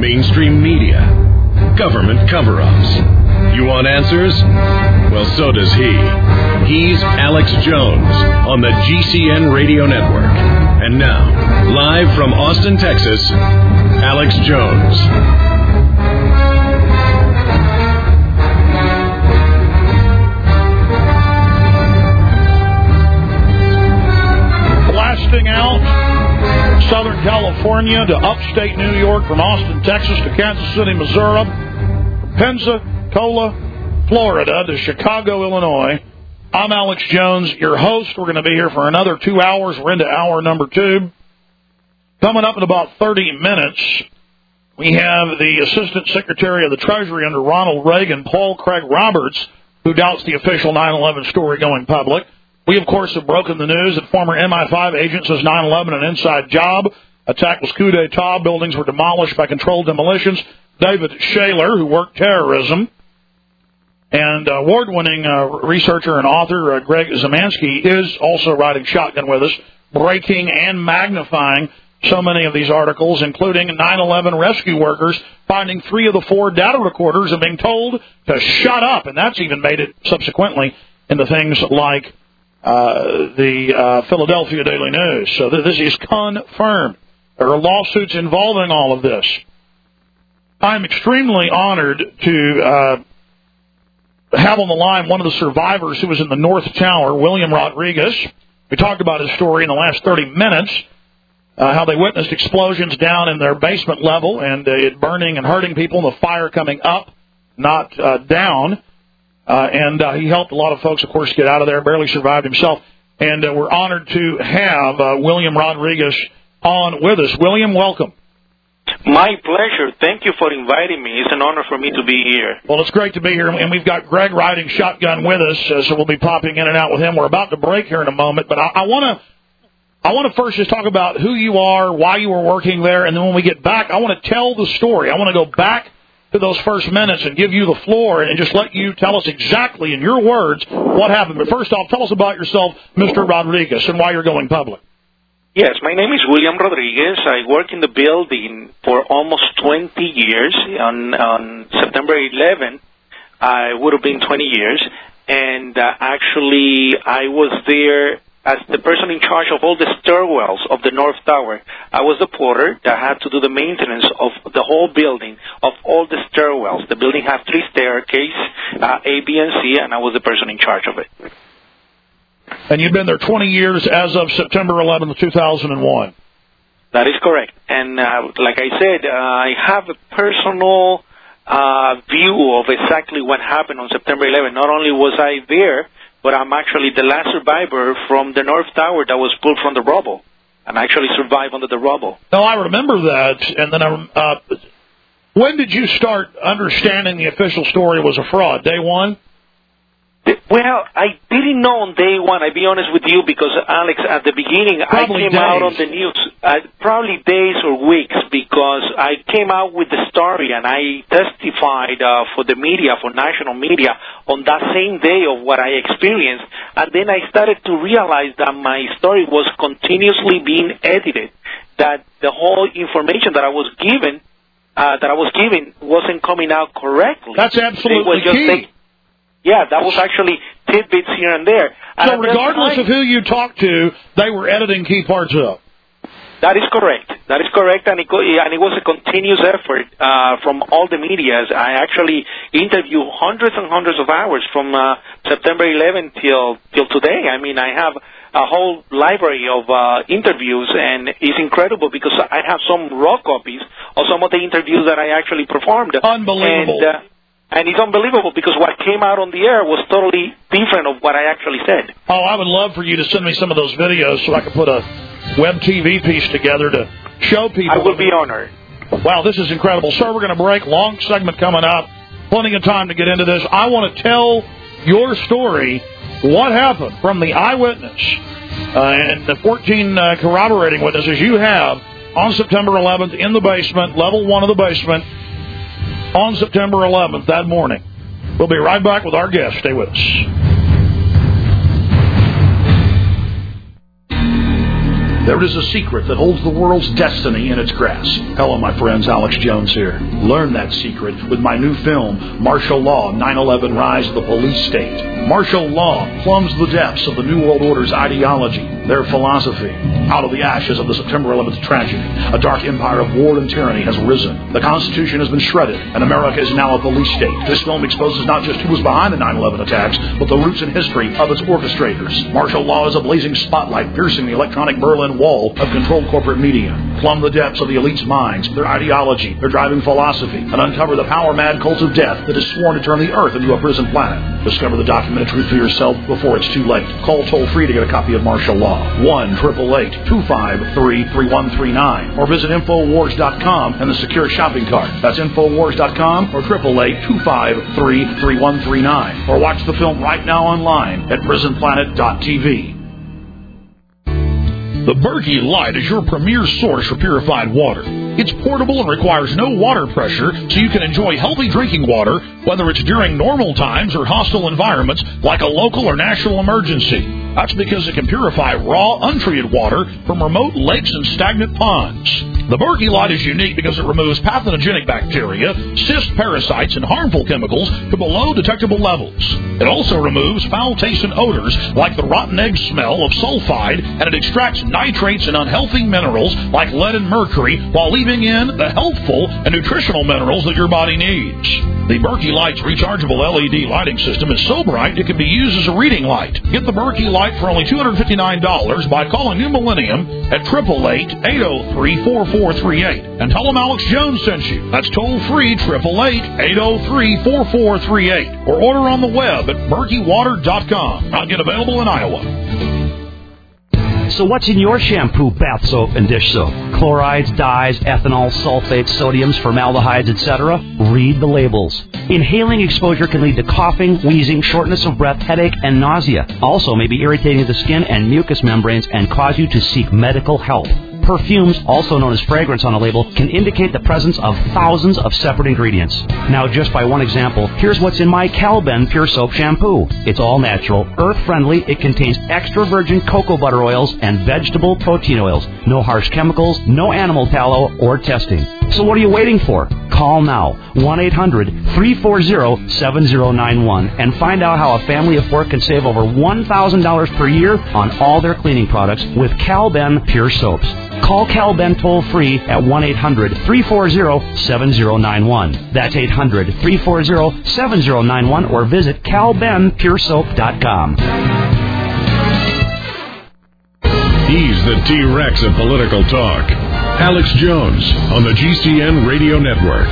mainstream media, government cover-ups. You want answers? Well, so does he. He's Alex Jones on the GCN Radio Network. And now, live from Austin, Texas, Alex Jones. Blasting out Southern California to upstate New York, from Austin, Texas to Kansas City, Missouri, from Pensacola, Florida to Chicago, Illinois. I'm Alex Jones, your host. We're going to be here for another 2 hours. We're into hour number 2. Coming up in about 30 minutes, we have the Assistant Secretary of the Treasury under Ronald Reagan, Paul Craig Roberts, who doubts the official 9/11 story going public. We, of course, have broken the news that former MI5 agent says 9/11 an inside job. Attack was coup d'etat. Buildings were demolished by controlled demolitions. David Shayler, who worked terrorism. And award-winning researcher and author Greg Zemansky is also riding shotgun with us, breaking and magnifying so many of these articles, including 9/11 rescue workers finding 3 of the 4 data recorders and being told to shut up. And that's even made it subsequently into things like the Philadelphia Daily News. So this is confirmed. There are lawsuits involving all of this. I'm extremely honored to have on the line one of the survivors who was in the North Tower, William Rodriguez. We talked about his story in the last 30 minutes, how they witnessed explosions down in their basement level and it burning and hurting people, and the fire coming up, not down. And he helped a lot of folks, of course, get out of there, barely survived himself. And we're honored to have William Rodriguez on with us. William, welcome. My pleasure. Thank you for inviting me. It's an honor for me to be here. Well, it's great to be here. And we've got Greg riding shotgun with us, so we'll be popping in and out with him. We're about to break here in a moment. But I want to first just talk about who you are, why you were working there, and then when we get back, I want to tell the story. I want to go back to those first minutes and give you the floor and just let you tell us exactly in your words what happened. But first off, tell us about yourself, Mr. Rodriguez, and why you're going public. Yes, my name is William Rodriguez. I work in the building for almost 20 years. On September 11, I would have been 20 years. And actually, I was there as the person in charge of all the stairwells of the North Tower. I was the porter that had to do the maintenance of the whole building, of all the stairwells. The building has 3 staircases, A, B, and C, and I was the person in charge of it. And you've been there 20 years as of September 11th, 2001. That is correct. And like I said, I have a personal view of exactly what happened on September 11th. Not only was I there, but I'm actually the last survivor from the North Tower that was pulled from the rubble. And I actually survived under the rubble. No, I remember that. And then when did you start understanding the official story was a fraud? Day one? Well, I didn't know on day one, I'll be honest with you, because, Alex, at the beginning, probably I came out on the news, probably days or weeks, because I came out with the story and I testified for the media, for national media, on that same day of what I experienced. And then I started to realize that my story was continuously being edited, that the whole information that I was given wasn't coming out correctly. That's absolutely key. Yeah, that was actually tidbits here and there. And so regardless of who you talked to, they were editing key parts up. That is correct. That is correct, and it was a continuous effort from all the medias. I actually interviewed hundreds and hundreds of hours from September 11 till today. I mean, I have a whole library of interviews, and it's incredible because I have some raw copies of some of the interviews that I actually performed. Unbelievable. And it's unbelievable because what came out on the air was totally different of what I actually said. Oh, I would love for you to send me some of those videos so I can put a web TV piece together to show people. I will be honored. Wow, this is incredible. Sir, we're going to break. Long segment coming up. Plenty of time to get into this. I want to tell your story, what happened from the eyewitness and the 14 corroborating witnesses you have on September 11th in the basement, level 1 of the basement, on September 11th that morning. We'll be right back with our guest. Stay with us. The There is a secret that holds the world's destiny in its grasp. Hello, my friends. Alex Jones here. Learn that secret with my new film, Martial Law, 9/11 Rise of the Police State. Martial law plumbs the depths of the New World Order's ideology, their philosophy. Out of the ashes of the September 11th tragedy, a dark empire of war and tyranny has risen. The Constitution has been shredded, and America is now a police state. This film exposes not just who was behind the 9/11 attacks, but the roots and history of its orchestrators. Martial law is a blazing spotlight piercing the electronic Berlin Wall of controlled corporate media. Plumb the depths of the elite's minds, their ideology, their driving philosophy, and uncover the power-mad cult of death that is sworn to turn the earth into a prison planet. Discover the documented truth for yourself before it's too late. Call toll-free to get a copy of Martial Law. 1-888-253-3139. Or visit Infowars.com and the secure shopping cart. That's Infowars.com or 888-253-3139. Or watch the film right now online at PrisonPlanet.tv. The Berkey Light is your premier source for purified water. It's portable and requires no water pressure, so you can enjoy healthy drinking water, whether it's during normal times or hostile environments like a local or national emergency. That's because it can purify raw, untreated water from remote lakes and stagnant ponds. The Berkey Light is unique because it removes pathogenic bacteria, cyst parasites, and harmful chemicals to below detectable levels. It also removes foul-tasting odors like the rotten egg smell of sulfide, and it extracts nitrates and unhealthy minerals like lead and mercury while leaving in the healthful and nutritional minerals that your body needs. The Berkey Light's rechargeable LED lighting system is so bright it can be used as a reading light. Get the Berkey Light for only $259 by calling New Millennium at 888-803-4438 and tell them Alex Jones sent you. That's toll-free 888-803-4438 or order on the web at berkeywater.com. Not yet available in Iowa. So what's in your shampoo, bath soap, and dish soap? Chlorides, dyes, ethanol, sulfates, sodiums, formaldehydes, etc.? Read the labels. Inhaling exposure can lead to coughing, wheezing, shortness of breath, headache, and nausea. Also may be irritating to the skin and mucous membranes and cause you to seek medical help. Perfumes, also known as fragrance on a label, can indicate the presence of thousands of separate ingredients. Now, just by one example, here's what's in my Calben Pure Soap Shampoo. It's all natural, earth-friendly, it contains extra virgin cocoa butter oils and vegetable protein oils. No harsh chemicals, no animal tallow or testing. So what are you waiting for? Call now, 1-800-340-7091, and find out how a family of four can save over $1,000 per year on all their cleaning products with Calben Pure Soaps. Call Calben toll-free at 1-800-340-7091. That's 800-340-7091, or visit calbenpuresoap.com. He's the T-Rex of political talk. Alex Jones on the GCN Radio Network.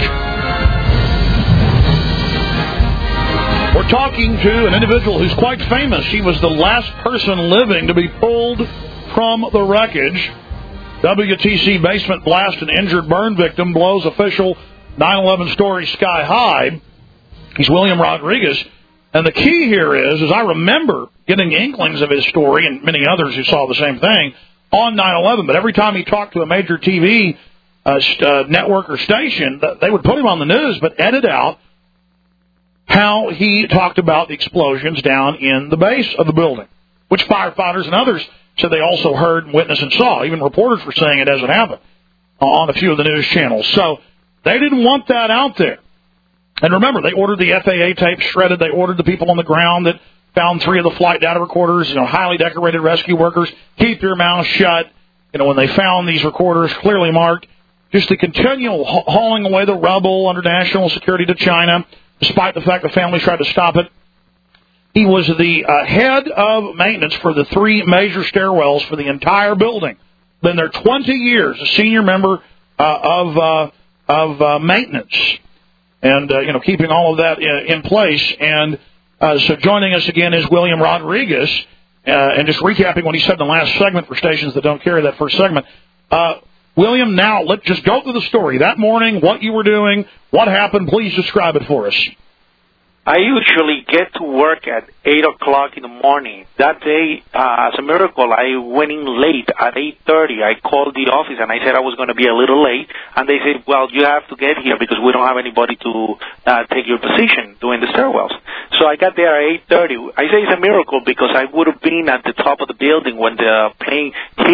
We're talking to an individual who's quite famous. She was the last person living to be pulled from the wreckage. WTC basement blast and injured burn victim blows official 9/11 story sky high. He's William Rodriguez. And the key here is I remember getting inklings of his story, and many others who saw the same thing, on 9/11. But every time he talked to a major TV network or station, they would put him on the news, but edit out how he talked about the explosions down in the base of the building, which firefighters and others said they also heard and witnessed and saw. Even reporters were saying it as it happened on a few of the news channels. So they didn't want that out there. And remember, they ordered the FAA tape shredded. They ordered the people on the ground that found 3 of the flight data recorders, highly decorated rescue workers, keep your mouth shut. When they found these recorders clearly marked, just the continual hauling away the rubble under national security to China, despite the fact the family tried to stop it. He was the head of maintenance for the 3 major stairwells for the entire building. Been there 20 years, a senior member of maintenance, and keeping all of that in place. And so joining us again is William Rodriguez, and just recapping what he said in the last segment for stations that don't carry that first segment. William, now let's just go through the story. That morning, what you were doing, what happened, please describe it for us. I usually get to work at 8 o'clock in the morning. That day, as a miracle, I went in late at 8:30. I called the office and I said I was going to be a little late. And they said, well, you have to get here because we don't have anybody to take your position doing the stairwells. So I got there at 8:30. I say it's a miracle because I would have been at the top of the building when the plane hit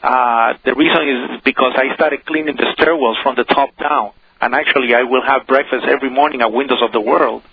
The reason is because I started cleaning the stairwells from the top down. And actually, I will have breakfast every morning at Windows of the World.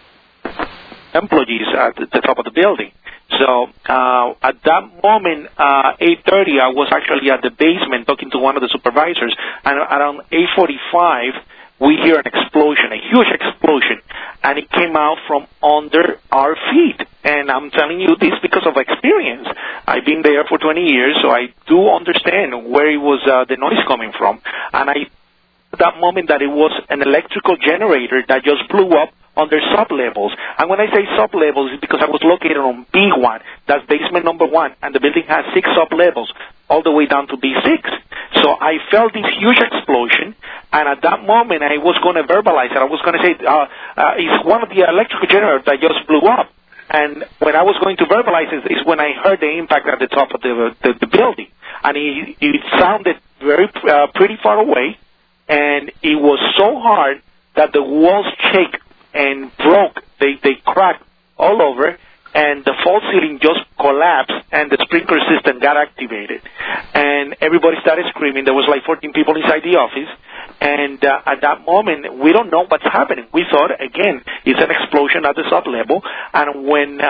Employees at the top of the building. So at that moment, 8:30, I was actually at the basement talking to one of the supervisors. And around 8:45, we hear an explosion, a huge explosion. And it came out from under our feet. And I'm telling you this because of experience. I've been there for 20 years, so I do understand where it was the noise coming from. And at that moment that it was an electrical generator that just blew up under sub-levels. And when I say sub-levels, it's because I was located on B1, that's basement number 1, and the building has 6 sub-levels, all the way down to B6. So I felt this huge explosion, and at that moment I was going to verbalize it. I was going to say, it's one of the electrical generators that just blew up. And when I was going to verbalize it is when I heard the impact at the top of the building. And it sounded pretty far away, and it was so hard that the walls shake and broke. They cracked all over, and the false ceiling just collapsed, and the sprinkler system got activated. And everybody started screaming. There was like 14 people inside the office. And at that moment, we don't know what's happening. We thought, again, it's an explosion at the sub-level. And when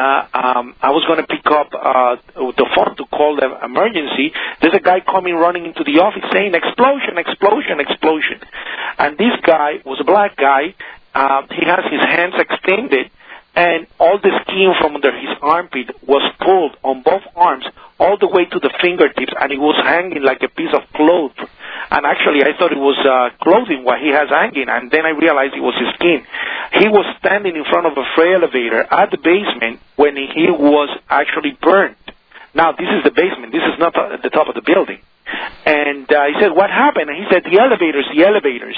I was going to pick up the phone to call the emergency, there's a guy coming running into the office saying, explosion, explosion, explosion. And this guy was a black guy. He has his hands extended, and all the skin from under his armpit was pulled on both arms all the way to the fingertips, and it was hanging like a piece of cloth. And actually, I thought it was clothing what he has hanging, and then I realized it was his skin. He was standing in front of a freight elevator at the basement when he was actually burned. Now, this is the basement. This is not the top of the building. And he said, what happened? And he said, the elevators, the elevators.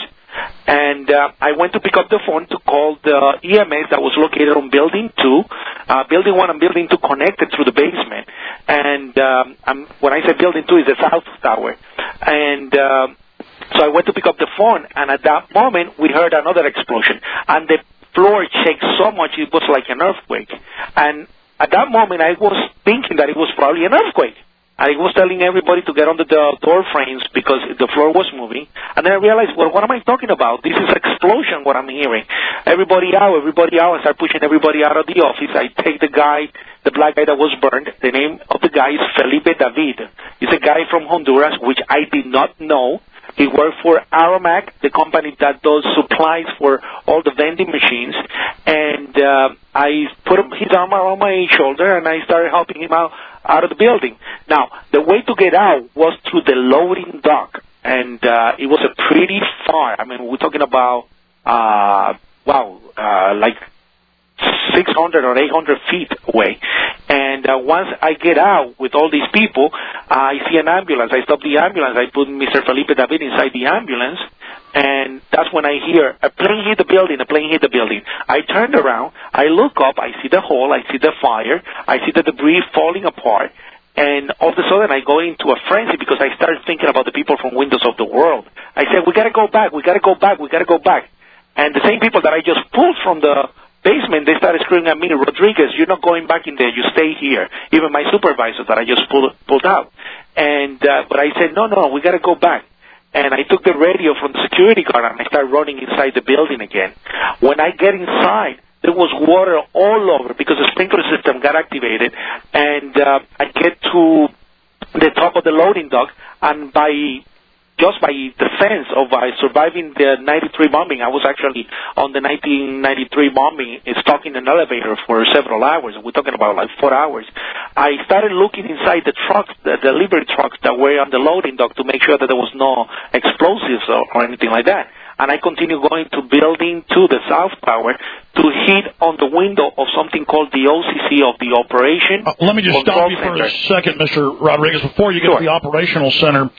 And I went to pick up the phone to call the EMS that was located on Building 2. Building 1 and Building 2 connected through the basement. And when I say Building 2, it's the South Tower. And so I went to pick up the phone, and at that moment, we heard another explosion. And the floor shook so much, it was like an earthquake. And at that moment, I was thinking that it was probably an earthquake. I was telling everybody to get under the door frames because the floor was moving. And then I realized, well, what am I talking about? This is explosion, what I'm hearing. Everybody out. I start pushing everybody out of the office. I take the black guy that was burned. The name of the guy is Felipe David. He's a guy from Honduras, which I did not know. He worked for Aromac, the company that does supplies for all the vending machines. And I put his arm around my shoulder, and I started helping him out of the building. Now, the way to get out was through the loading dock, and it was a pretty far. I mean, we're talking about, like 600 or 800 feet away. And once I get out with all these people, I see an ambulance. I stop the ambulance. I put Mr. Felipe David inside the ambulance, and that's when I hear a plane hit the building, I turned around, I look up, I see the hole, I see the fire, I see the debris falling apart, and all of a sudden I go into a frenzy because I started thinking about the people from Windows of the World. I said, we got to go back. And the same people that I just pulled from the basement, they started screaming at me, Rodriguez, you're not going back in there, you stay here. Even my supervisor that I just pulled out. And but I said, no, we got to go back. And I took the radio from the security guard, and I started running inside the building again. When I get inside, there was water all over because the sprinkler system got activated. And I get to the top of the loading dock, and just by defense of surviving the 93 bombing, I was actually on the 1993 bombing, stuck in an elevator for several hours. We're talking about like 4 hours. I started looking inside the trucks, the delivery trucks that were on the loading dock to make sure that there was no explosives or anything like that. And I continued going to Building 2, the South Tower, to hit on the window of something called the OCC of the Operation. Let me just stop you for a second, Mr. Rodriguez, before you get to the Operational Center.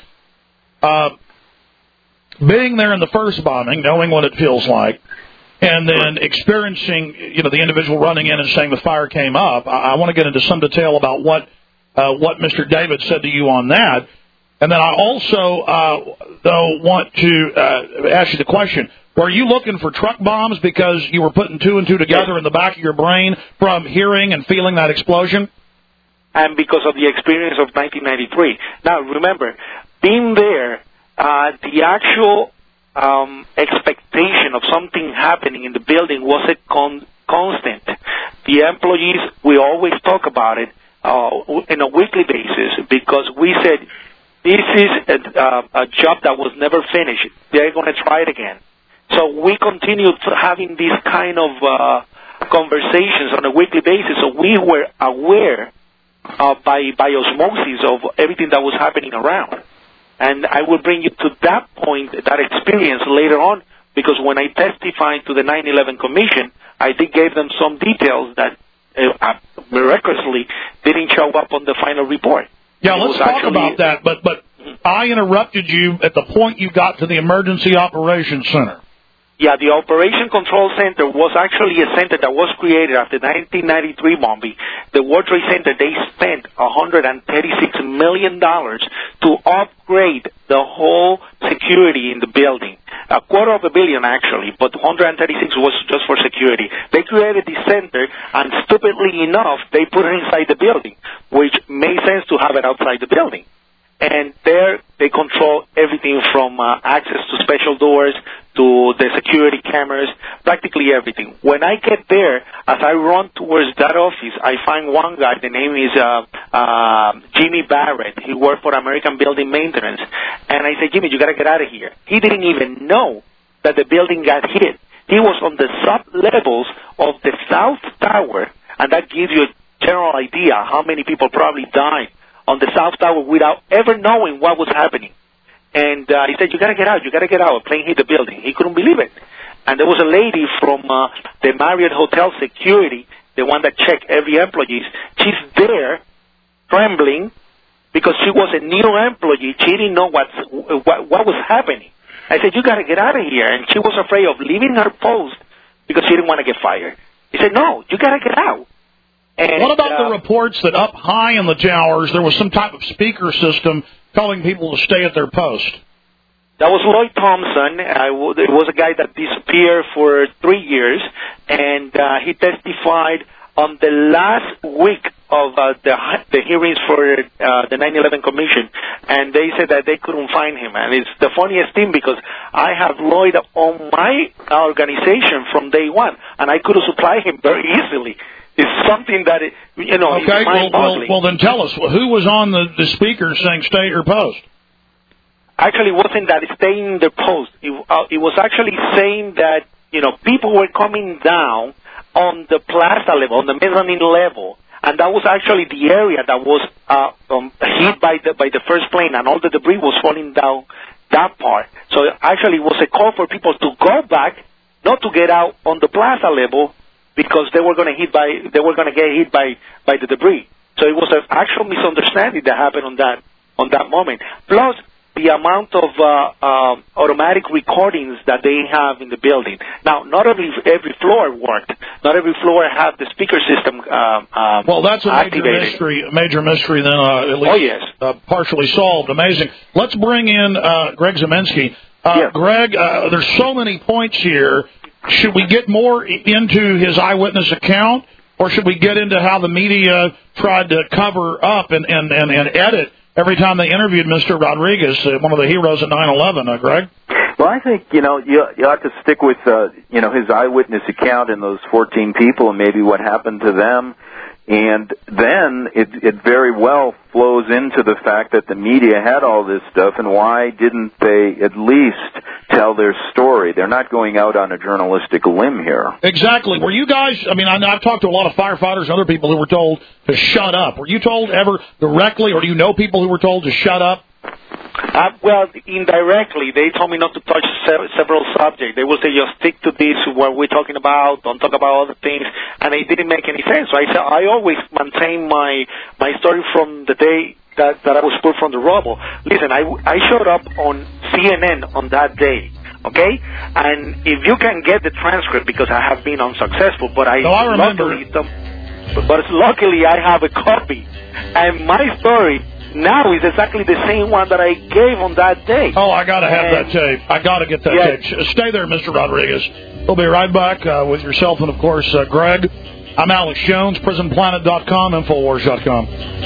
Being there in the first bombing, knowing what it feels like, and then experiencing, the individual running in and saying the fire came up, I want to get into some detail about what Mr. David said to you on that. And then I also, want to ask you the question, were you looking for truck bombs because you were putting two and two together in the back of your brain from hearing and feeling that explosion? and because of the experience of 1993. Now, remember, being there, the actual expectation of something happening in the building was a constant. The employees, we always talk about it on a weekly basis because we said this is a job that was never finished. They're going to try it again. So we continued having these kind of conversations on a weekly basis. So we were aware by osmosis of everything that was happening around. And I will bring you to that point, that experience later on, because when I testified to the 9/11 Commission, I did give them some details that miraculously didn't show up on the final report. Yeah, let's talk about that. But I interrupted you at the point you got to the Emergency Operations Center. Yeah, the Operation Control Center was actually a center that was created after 1993 bombing. The World Trade Center, they spent $136 million to upgrade the whole security in the building. $250 million, actually, but 136 was just for security. They created this center, and stupidly enough, they put it inside the building, which made sense to have it outside the building. And there, they control everything from access to special doors to the security cameras, practically everything. When I get there, as I run towards that office, I find one guy. The name is Jimmy Barrett. He worked for American Building Maintenance. And I said, Jimmy, you got to get out of here. He didn't even know that the building got hit. He was on the sub-levels of the South Tower, and that gives you a general idea how many people probably died on the South Tower without ever knowing what was happening. And he said, you got to get out, you got to get out. A plane hit the building. He couldn't believe it. And there was a lady from the Marriott Hotel security, the one that checked every employee. She's there trembling because she was a new employee. She didn't know what was happening. I said, you got to get out of here. And she was afraid of leaving her post because she didn't want to get fired. He said, no, you got to get out. And, what about the reports that up high in the towers there was some type of speaker system telling people to stay at their post? That was Lloyd Thompson. It was a guy that disappeared for 3 years, and he testified on the last week of the hearings for the 9/11 Commission, and they said that they couldn't find him. And it's the funniest thing because I have Lloyd on my organization from day one, and I could have supplied him very easily. It's something that, okay, well, then tell us, who was on the speaker saying stay at your post? Actually, it wasn't that staying in the post. It was actually saying that, people were coming down on the plaza level, on the mezzanine level, and that was actually the area that was hit by the first plane, and all the debris was falling down that part. So actually, it was a call for people to go back, not to get out on the plaza level, because they were going to get hit by the debris. So it was an actual misunderstanding that happened on that moment. Plus the amount of automatic recordings that they have in the building. Now, not every floor worked. Not every floor had the speaker system well, that's a major mystery then, at least. Oh, yes. Partially solved. Amazing. Let's bring in Greg Zemensky. Yes. Greg, there's so many points here. Should we get more into his eyewitness account, or should we get into how the media tried to cover up and edit every time they interviewed Mr. Rodriguez, one of the heroes at 9/11, Greg? Well, I think, you ought to stick with, his eyewitness account and those 14 people and maybe what happened to them. And then it very well flows into the fact that the media had all this stuff, and why didn't they at least tell their story? They're not going out on a journalistic limb here. Exactly. Were you guys, I've talked to a lot of firefighters and other people who were told to shut up. Were you told ever directly, or do you know people who were told to shut up? Well, indirectly, they told me not to touch several subjects. They will say, just stick to this, what we're talking about, don't talk about other things, and it didn't make any sense. So I always maintain my story from the day that I was pulled from the rubble. Listen, I showed up on CNN on that day, okay? And if you can get the transcript, because I have been unsuccessful, but luckily I have a copy, and my story now is exactly the same one that I gave on that day. Oh, I got to have that tape. I got to get that tape. Stay there, Mr. Rodriguez. We'll be right back with yourself and, of course, Greg. I'm Alex Jones, PrisonPlanet.com, Infowars.com.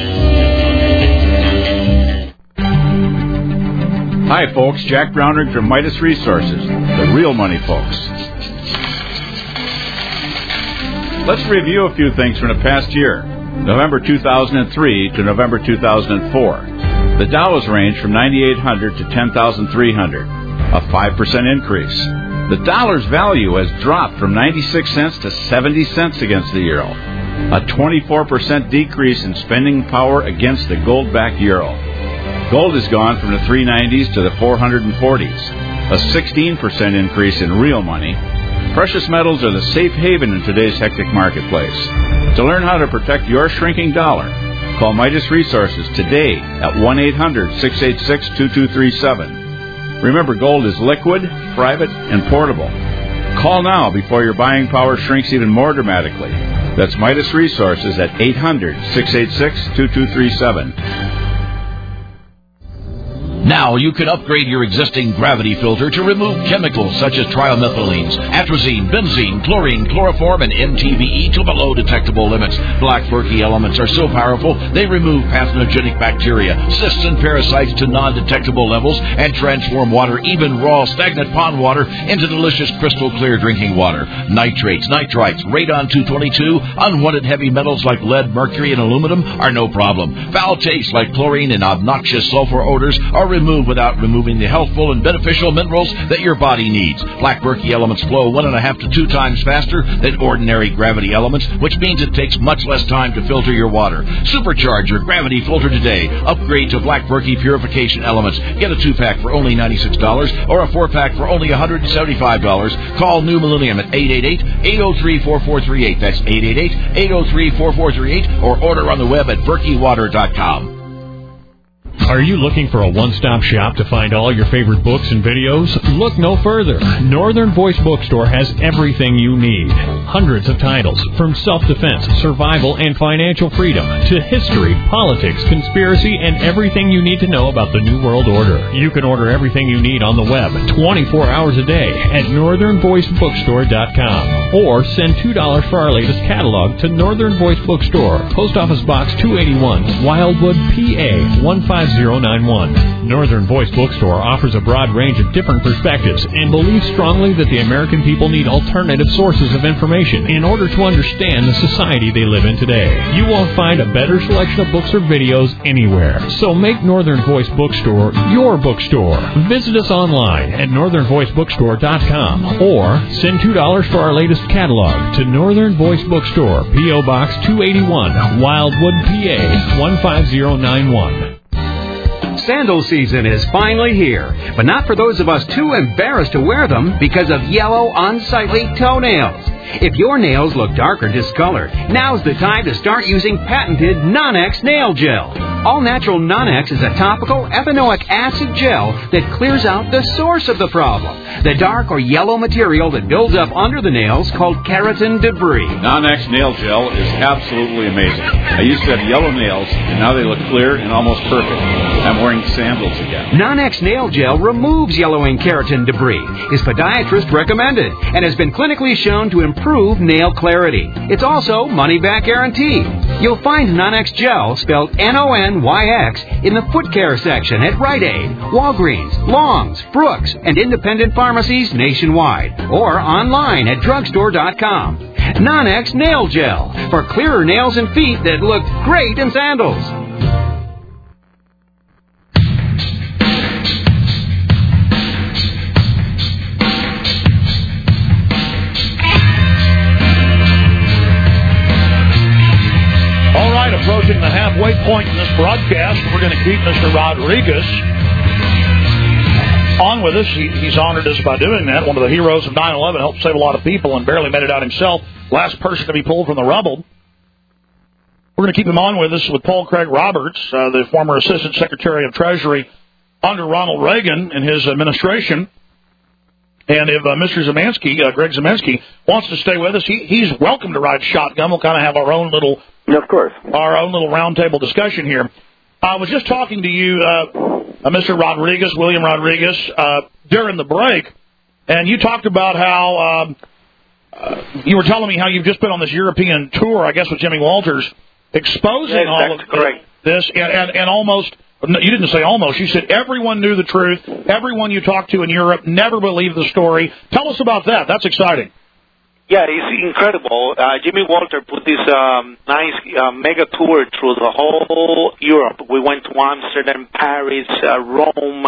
Hi, folks. Jack Brownrigg from Midas Resources, the real money folks. Let's review a few things from the past year, November 2003 to November 2004. The Dow has ranged from 9,800 to 10,300, a 5% increase. The dollar's value has dropped from 96 cents to 70 cents against the euro, a 24% decrease in spending power against the gold-backed euro. Gold has gone from the 390s to the 440s, a 16% increase in real money. Precious metals are the safe haven in today's hectic marketplace. To learn how to protect your shrinking dollar, call Midas Resources today at 1-800-686-2237. Remember, gold is liquid, private, and portable. Call now before your buying power shrinks even more dramatically. That's Midas Resources at 800-686-2237. Now you can upgrade your existing gravity filter to remove chemicals such as trimethylenes, atrazine, benzene, chlorine, chloroform, and MTBE to below detectable limits. Black Berkey elements are so powerful they remove pathogenic bacteria, cysts, and parasites to non-detectable levels and transform water, even raw, stagnant pond water, into delicious crystal clear drinking water. Nitrates, nitrites, radon 222, unwanted heavy metals like lead, mercury, and aluminum are no problem. Foul tastes like chlorine and obnoxious sulfur odors are removed without removing the healthful and beneficial minerals that your body needs. Black Berkey elements flow 1.5 to 2 times faster than ordinary gravity elements, which means it takes much less time to filter your water. Supercharge your gravity filter today. Upgrade to Black Berkey purification elements. Get a 2-pack for only $96 or a 4-pack for only $175. Call New Millennium at 888-803-4438. That's 888-803-4438, or order on the web at berkeywater.com. Are you looking for a one-stop shop to find all your favorite books and videos? Look no further. Northern Voice Bookstore has everything you need. Hundreds of titles, from self-defense, survival, and financial freedom, to history, politics, conspiracy, and everything you need to know about the New World Order. You can order everything you need on the web 24 hours a day at northernvoicebookstore.com, or send $2 for our latest catalog to Northern Voice Bookstore, Post Office Box 281, Wildwood, PA 15091. Northern Voice Bookstore offers a broad range of different perspectives and believes strongly that the American people need alternative sources of information in order to understand the society they live in today. You won't find a better selection of books or videos anywhere. So make Northern Voice Bookstore your bookstore. Visit us online at northernvoicebookstore.com, or send $2 for our latest catalog to Northern Voice Bookstore, P.O. Box 281, Wildwood, PA 15091. Sandal season is finally here, but not for those of us too embarrassed to wear them because of yellow, unsightly toenails. If your nails look dark or discolored, now's the time to start using patented Non-X Nail Gel. All-natural Non-X is a topical ethanoic acid gel that clears out the source of the problem, the dark or yellow material that builds up under the nails called keratin debris. Non-X Nail Gel is absolutely amazing. I used to have yellow nails, and now they look clear and almost perfect. I'm wearing sandals again. Non-X Nail Gel removes yellowing keratin debris, is podiatrist recommended, and has been clinically shown to improve nail clarity. It's also money-back guarantee. You'll find Non-X Gel, spelled N-O-N-Y-X, in the foot care section at Rite Aid, Walgreens, Long's, Brooks, and independent pharmacies nationwide, or online at drugstore.com. Non-X Nail Gel, for clearer nails and feet that look great in sandals. Approaching the halfway point in this broadcast, we're going to keep Mr. Rodriguez on with us. He's honored us by doing that. One of the heroes of 9/11, helped save a lot of people and barely made it out himself. Last person to be pulled from the rubble. We're going to keep him on with us with Paul Craig Roberts, the former Assistant Secretary of Treasury under Ronald Reagan in his administration. And if Mr. Zemanski, Greg Zemanski, wants to stay with us, he's welcome to ride shotgun. We'll kind of have our own little, of course, our own little roundtable discussion here. I was just talking to you, Mr. Rodriguez, William Rodriguez, during the break, and you talked about how you were telling me how you've just been on this European tour, I guess, with Jimmy Walters, exposing all of this, and almost, you didn't say almost, you said everyone knew the truth, everyone you talked to in Europe never believed the story. Tell us about that. That's exciting. Yeah, it's incredible. Jimmy Walter put this nice mega tour through the whole Europe. We went to Amsterdam, Paris, Rome,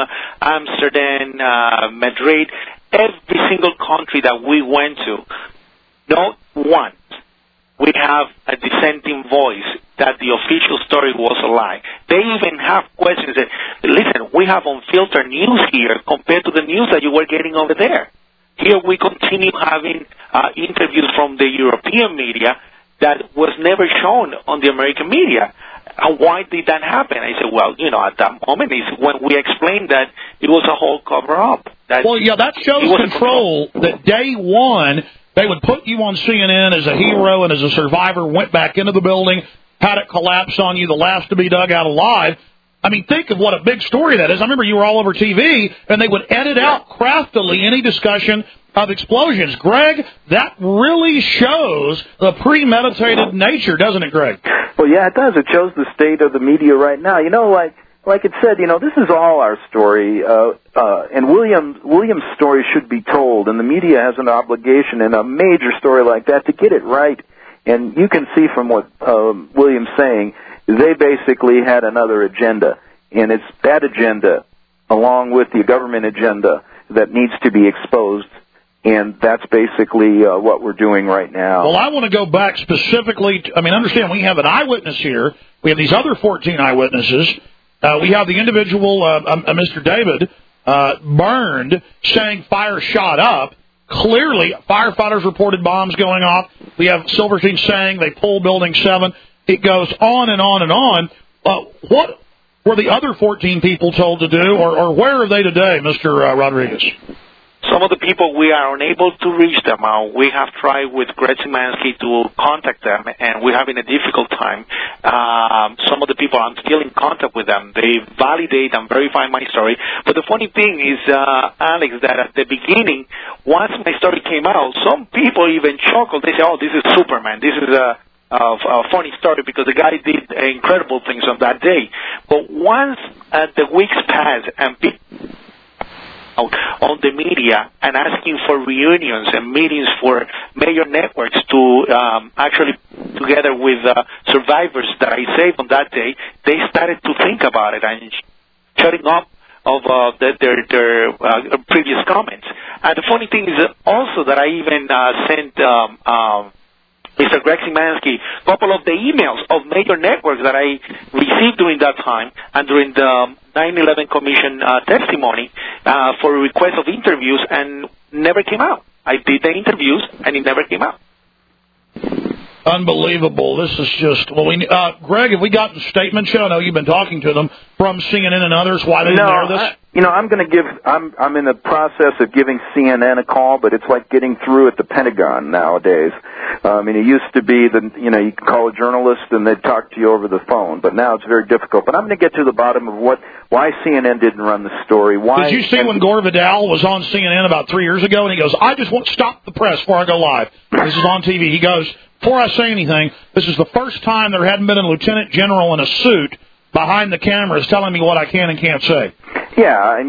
Amsterdam, Madrid, every single country that we went to. Not once we have a dissenting voice that the official story was a lie. They even have questions that, listen, we have unfiltered news here compared to the news that you were getting over there. Here we continue having interviews from the European media that was never shown on the American media. And why did that happen? I said, well, at that moment is when we explained that it was a whole cover-up. That shows control. That day one, they would put you on CNN as a hero and as a survivor, went back into the building, had it collapse on you, the last to be dug out alive. I mean, think of what a big story that is. I remember you were all over TV, and they would edit out craftily any discussion of explosions. Greg, that really shows the premeditated nature, doesn't it, Greg? Well, yeah, it does. It shows the state of the media right now. Like it said, this is all our story, and William's story should be told, and the media has an obligation in a major story like that to get it right. And you can see from what William's saying, they basically had another agenda, and it's that agenda, along with the government agenda, that needs to be exposed, and that's basically what we're doing right now. Well, I want to go back specifically understand, we have an eyewitness here. We have these other 14 eyewitnesses. We have the individual, Mr. David, burned, saying fire shot up. Clearly, firefighters reported bombs going off. We have Silverstein saying they pulled Building 7. It goes on and on and on. What were the other 14 people told to do, or where are they today, Mr. Rodriguez? Some of the people, we are unable to reach them. We have tried with Greg Szymanski to contact them, and we're having a difficult time. Some of the people, I'm still in contact with them. They validate and verify my story. But the funny thing is, Alex, that at the beginning, once my story came out, some people even chuckled. They say, oh, this is Superman. This is a funny story because the guy did incredible things on that day. But once the weeks passed and people on the media and asking for reunions and meetings for major networks to actually together with survivors that I saved on that day, they started to think about it and shutting up of their previous comments. And the funny thing is also that I even sent Mr. Greg Szymanski a couple of the emails of major networks that I received during that time and during the 9/11 Commission testimony for a request of interviews, and never came out. I did the interviews, and it never came out. Unbelievable. This is just, Greg, have we gotten statements yet? I know you've been talking to them from CNN and others. Why they didn't air this? I'm in the process of giving CNN a call, but it's like getting through at the Pentagon nowadays. It used to be you could call a journalist and they'd talk to you over the phone, but now it's very difficult. But I'm going to get to the bottom of why CNN didn't run the story. Did you see when Gore Vidal was on CNN about 3 years ago, and he goes, I just want to stop the press before I go live. This is on TV. He goes, before I say anything, this is the first time there hadn't been a lieutenant general in a suit behind the cameras telling me what I can and can't say. Yeah,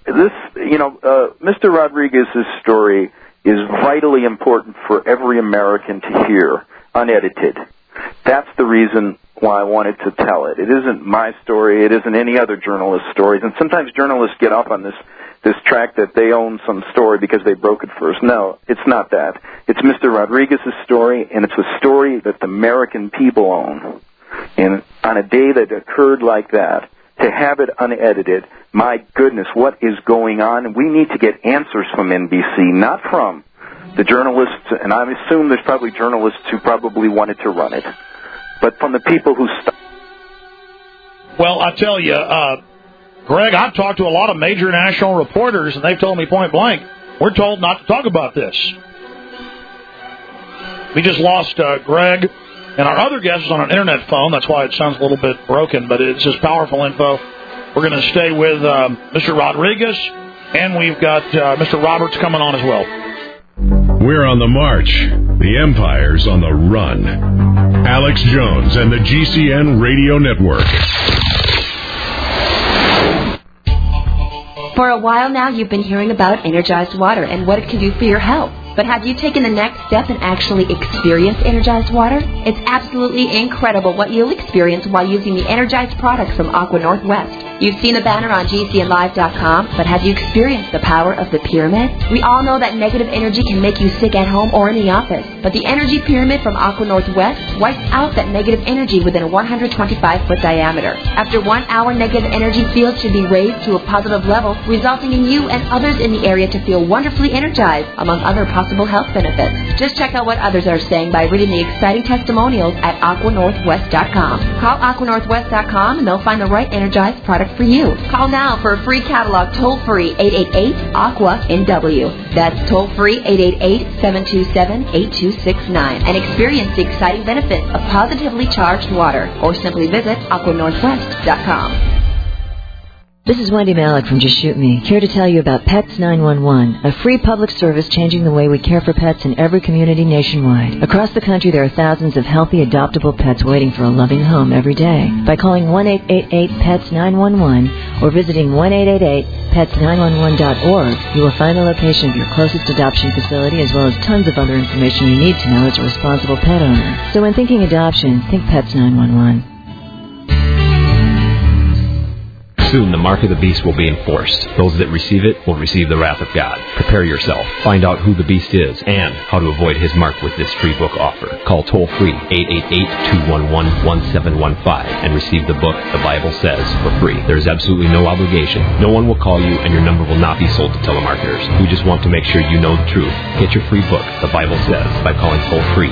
Mr. Rodriguez's story is vitally important for every American to hear, unedited. That's the reason why I wanted to tell it. It isn't my story. It isn't any other journalist's stories. And sometimes journalists get off on this track that they own some story because they broke it first. No, it's not that. It's Mr. Rodriguez's story, and it's a story that the American people own. And on a day that occurred like that, to have it unedited, my goodness, what is going on? And we need to get answers from NBC, not from the journalists, and I assume there's probably journalists who probably wanted to run it, but from the people who stopped. Well, I tell you, Greg, I've talked to a lot of major national reporters, and they've told me point blank, we're told not to talk about this. We just lost Greg, and our other guest is on an internet phone. That's why it sounds a little bit broken, but it's just powerful info. We're going to stay with Mr. Rodriguez, and we've got Mr. Roberts coming on as well. We're on the march. The Empire's on the run. Alex Jones and the GCN Radio Network. For a while now, you've been hearing about Energized Water and what it can do for your health. But have you taken the next step and actually experienced Energized Water? It's absolutely incredible what you'll experience while using the Energized products from Aqua Northwest. You've seen the banner on GCNlive.com, but have you experienced the power of the pyramid? We all know that negative energy can make you sick at home or in the office, but the energy pyramid from Aqua Northwest wipes out that negative energy within a 125-foot diameter. After 1 hour, negative energy field should be raised to a positive level, resulting in you and others in the area to feel wonderfully energized, among other possible health benefits. Just check out what others are saying by reading the exciting testimonials at aquanorthwest.com. Call aquanorthwest.com and they'll find the right energized product for you. Call now for a free catalog toll-free 888-AQUA-NW. That's toll-free 888-727-8269 and experience the exciting benefits of positively charged water, or simply visit aquanorthwest.com. This is Wendy Malick from Just Shoot Me, here to tell you about Pets 911, a free public service changing the way we care for pets in every community nationwide. Across the country, there are thousands of healthy, adoptable pets waiting for a loving home every day. By calling 1-888-PETS-911 or visiting 1-888-PETS911.org, you will find the location of your closest adoption facility as well as tons of other information you need to know as a responsible pet owner. So when thinking adoption, think Pets 911. Soon the mark of the beast will be enforced. Those that receive it will receive the wrath of God. Prepare yourself. Find out who the beast is and how to avoid his mark with this free book offer. Call toll-free 888-211-1715 and receive the book The Bible Says for free. There is absolutely no obligation. No one will call you and your number will not be sold to telemarketers. We just want to make sure you know the truth. Get your free book, The Bible Says, by calling toll-free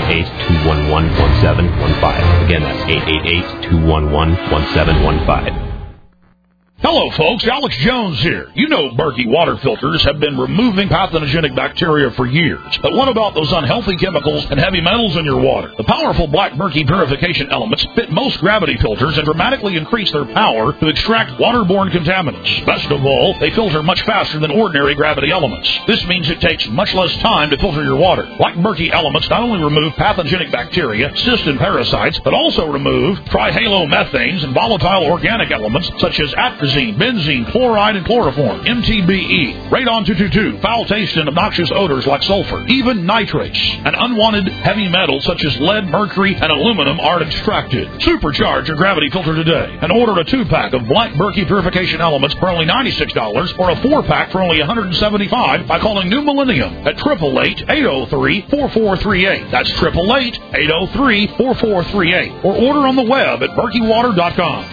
888-211-1715. Again, that's 888-211-1715. Hello, folks. Alex Jones here. You know Berkey water filters have been removing pathogenic bacteria for years. But what about those unhealthy chemicals and heavy metals in your water? The powerful Black Berkey purification elements fit most gravity filters and dramatically increase their power to extract waterborne contaminants. Best of all, they filter much faster than ordinary gravity elements. This means it takes much less time to filter your water. Black Berkey elements not only remove pathogenic bacteria, cysts, and parasites, but also remove trihalomethanes and volatile organic elements such as atrazine, benzene, chloride, and chloroform, MTBE, radon 222, foul taste and obnoxious odors like sulfur, even nitrates, and unwanted heavy metals such as lead, mercury, and aluminum are extracted. Supercharge your gravity filter today and order a 2-pack of Black Berkey purification elements for only $96 or a 4-pack for only $175 by calling New Millennium at 888-803-4438. That's 888-803-4438. Or order on the web at berkeywater.com.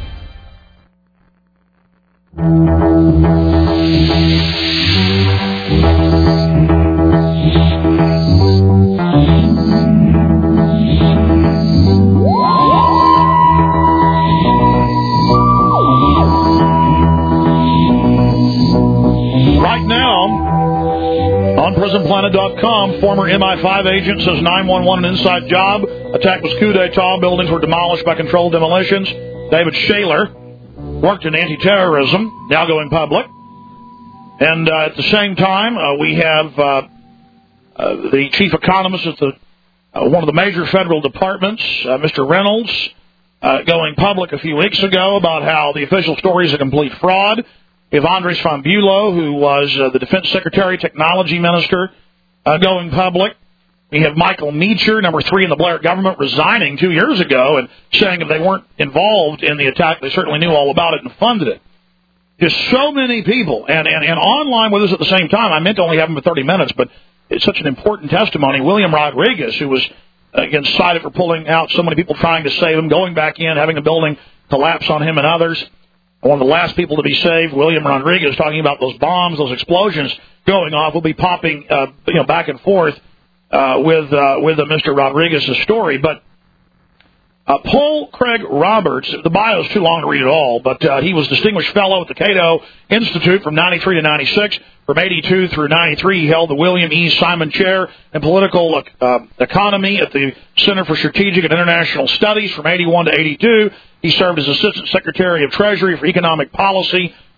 Right now, on PrisonPlanet.com, former MI5 agent says 911 an inside job. Attack was coup d'etat. Buildings were demolished by controlled demolitions. David Shaler worked in anti-terrorism, now going public. And at the same time, we have the chief economist at one of the major federal departments, Mr. Reynolds, going public a few weeks ago about how the official story is a complete fraud. We have Andres von Bülow, who was the defense secretary, technology minister, going public. We have Michael Meacher, number 3 in the Blair government, resigning 2 years ago and saying if they weren't involved in the attack, they certainly knew all about it and funded it. Just so many people. And online with us at the same time, I meant to only have him for 30 minutes, but it's such an important testimony. William Rodriguez, who was, again, cited for pulling out so many people trying to save him, going back in, having a building collapse on him and others. One of the last people to be saved, William Rodriguez, talking about those bombs, those explosions going off. We'll be popping back and forth with Mr. Rodriguez's story. But Paul Craig Roberts, the bio is too long to read it all, but he was Distinguished Fellow at the Cato Institute from 93 to 96. From 82 through 93, he held the William E. Simon Chair in Political Economy at the Center for Strategic and International Studies. From 81 to 82, he served as Assistant Secretary of Treasury for Economic Policy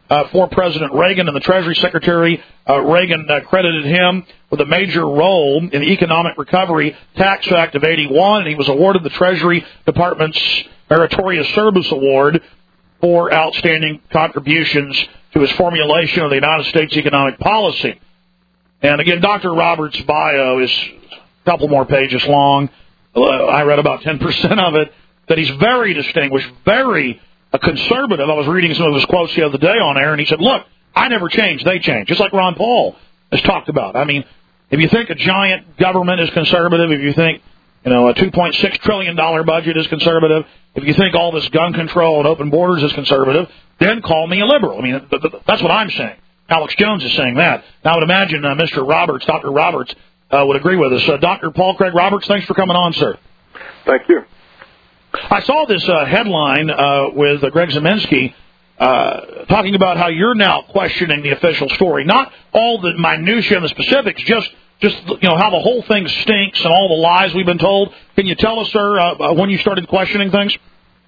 for President Reagan and the Treasury Secretary. Reagan credited him with a major role in the Economic Recovery Tax Act of 81, and he was awarded the Treasury Department's Meritorious Service Award for outstanding contributions to his formulation of the United States economic policy. And again, Dr. Roberts' bio is a couple more pages long. I read about 10% of it, that he's very distinguished, very conservative. I was reading some of his quotes the other day on air, and he said, look, I never change, they change, just like Ron Paul has talked about. I mean, if you think a giant government is conservative, if you think, a $2.6 trillion budget is conservative, if you think all this gun control and open borders is conservative, then call me a liberal. I mean, that's what I'm saying. Alex Jones is saying that. Now, I would imagine Mr. Roberts, Dr. Roberts, would agree with us. Dr. Paul Craig Roberts, thanks for coming on, sir. Thank you. I saw this headline with Greg Zeminski talking about how you're now questioning the official story. Not all the minutiae and the specifics, just how the whole thing stinks and all the lies we've been told. Can you tell us, sir, when you started questioning things?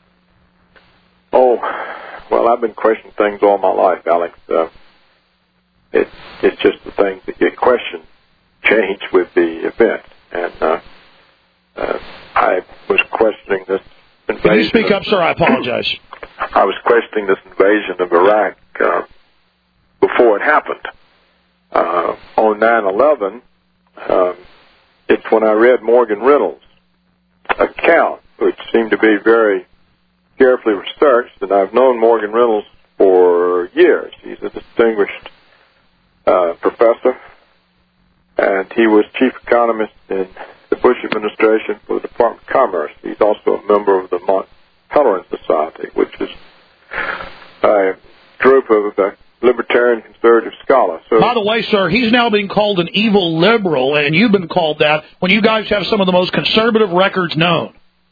Oh, well, I've been questioning things all my life, Alex. It's just the things that get questioned change with the event. And I was questioning this invasion. Can you speak up, sir? I apologize. I was questioning this invasion of Iraq before it happened. On 9/11, it's when I read Morgan Reynolds' account, which seemed to be very carefully researched, and I've known Morgan Reynolds for years. He's a distinguished professor, and he was chief economist in the Bush administration for the Department of Commerce. He's also a member of the Mont Pelerin Society, which is a group of libertarian conservative scholars. So, by the way, sir, he's now being called an evil liberal, and you've been called that when you guys have some of the most conservative records known.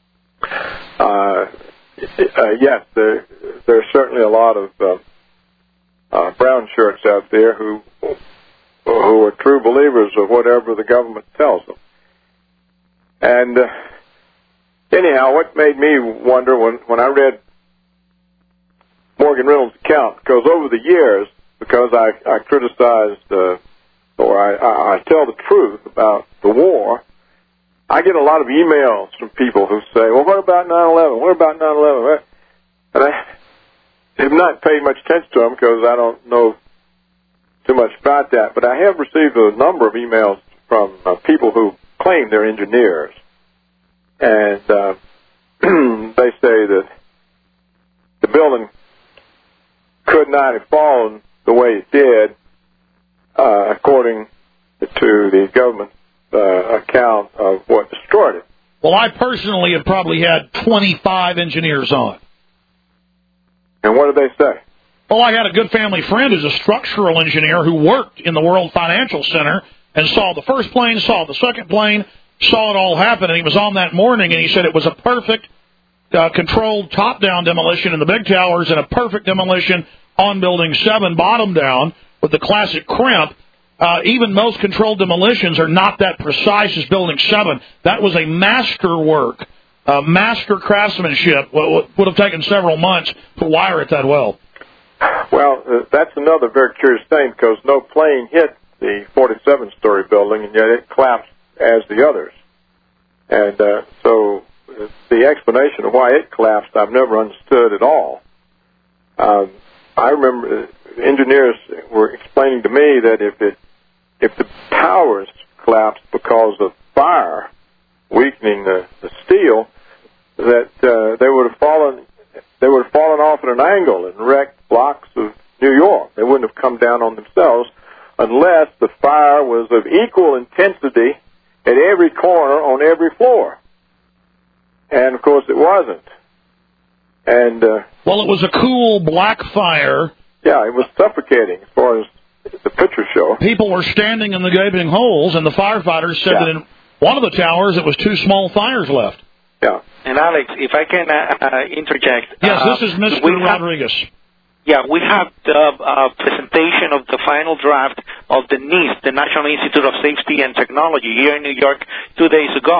Yes, there's certainly a lot of brown shirts out there who are true believers of whatever the government tells them. And anyhow, what made me wonder when I read Morgan Reynolds' account, because over the years, because I criticized or I tell the truth about the war, I get a lot of emails from people who say, well, what about 9/11? What about 9/11? And I have not paid much attention to them because I don't know too much about that. But I have received a number of emails from people who claim they're engineers. And they say that the building could not have fallen the way it did, according to the government account of what destroyed it. Well, I personally have probably had 25 engineers on. And what did they say? Well, I had a good family friend who's a structural engineer who worked in the World Financial Center and saw the first plane, saw the second plane, saw it all happen, and he was on that morning, and he said it was a perfect controlled top-down demolition in the big towers and a perfect demolition on Building 7, bottom-down, with the classic crimp. Even most controlled demolitions are not that precise as Building 7. That was a masterwork, master craftsmanship. Would have taken several months to wire it that well. Well, that's another very curious thing, because no plane hit the 47-story building, and yet it collapsed as the others. And so the explanation of why it collapsed, I've never understood at all. I remember engineers were explaining to me that if the towers collapsed because of fire weakening the steel, that they would have fallen off at an angle and wrecked blocks of New York. They wouldn't have come down on themselves unless the fire was of equal intensity at every corner on every floor. And of course it wasn't. And well, it was a cool black fire. Yeah, it was suffocating as far as the pictures show. People were standing in the gaping holes, and the firefighters said that in one of the towers it was 2 small fires left. Yeah. And Alex, if I can interject. Yes, this is Mr. Rodriguez. We have the presentation of the final draft of the NIST, the National Institute of Safety and Technology, here in New York 2 days ago.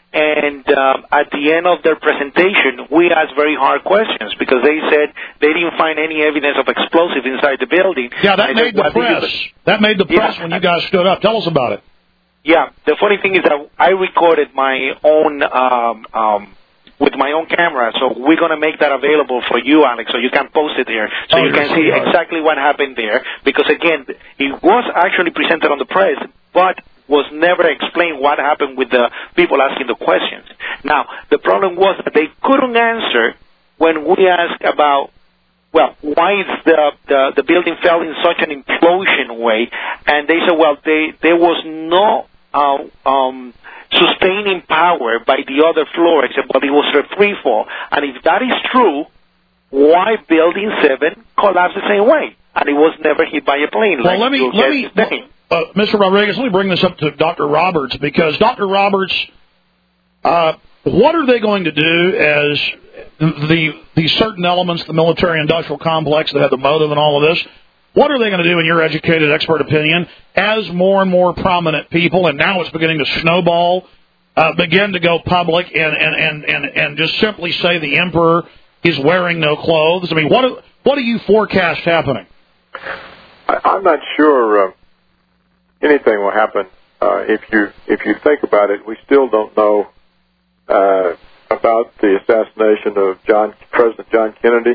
And at the end of their presentation, we asked very hard questions because they said they didn't find any evidence of explosive inside the building. Yeah, that made the press. That made the press when you guys stood up. Tell us about it. Yeah, the funny thing is that I recorded my own with my own camera, so we're going to make that available for you, Alex, so you can post it there, so you can see exactly what happened there. Because, again, it was actually presented on the press, but was never explained what happened with the people asking the questions. Now, the problem was that they couldn't answer when we asked about, well, why is the building fell in such an implosion way, and they said, well, there was no sustaining power by the other floor, except that it was a free fall. And if that is true, why Building 7 collapsed the same way? And it was never hit by a plane. Well, let me Mr. Rodriguez, let me bring this up to Dr. Roberts, because Dr. Roberts, what are they going to do as the certain elements, the military-industrial complex that have the motive and all of this, what are they going to do, in your educated expert opinion, as more and more prominent people, and now it's beginning to snowball, begin to go public and just simply say the emperor is wearing no clothes? I mean, what do you forecast happening? I'm not sure anything will happen. If you think about it, we still don't know about the assassination of President John Kennedy.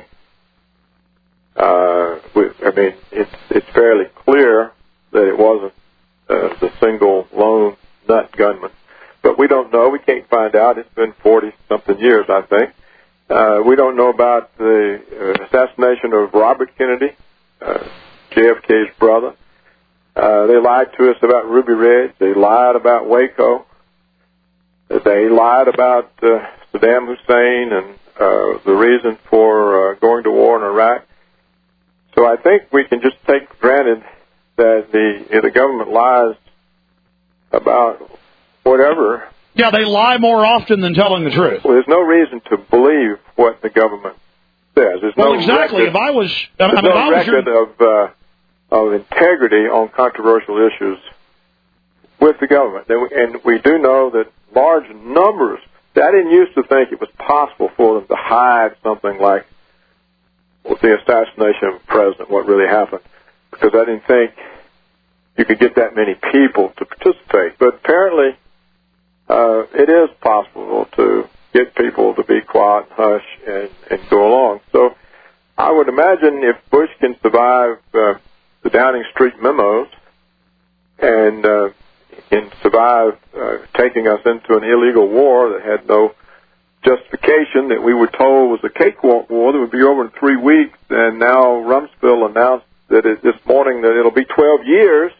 I mean, it's fairly clear that it wasn't the single lone nut gunman, but we don't know. We can't find out. It's been 40-something years, I think. We don't know about the assassination of Robert Kennedy, JFK's brother. They lied to us about Ruby Ridge. They lied about Waco. They lied about Saddam Hussein and the reason for going to war in Iraq. So I think we can just take for granted that the government lies about whatever. Yeah, they lie more often than telling the truth. Well, there's no reason to believe what the government says. There's no exactly. Record, there's no record of integrity on controversial issues with the government. And we do know that large numbers, I didn't used to think it was possible for them to hide something like the assassination of a president, what really happened, because I didn't think you could get that many people to participate. But apparently it is possible to get people to be quiet, hush, and go along. So I would imagine if Bush can survive the Downing Street memos and can survive taking us into an illegal war that had no justification, that we were told was a cakewalk war that would be over in 3 weeks, and now Rumsfeld announced that this morning that it'll be 12 years.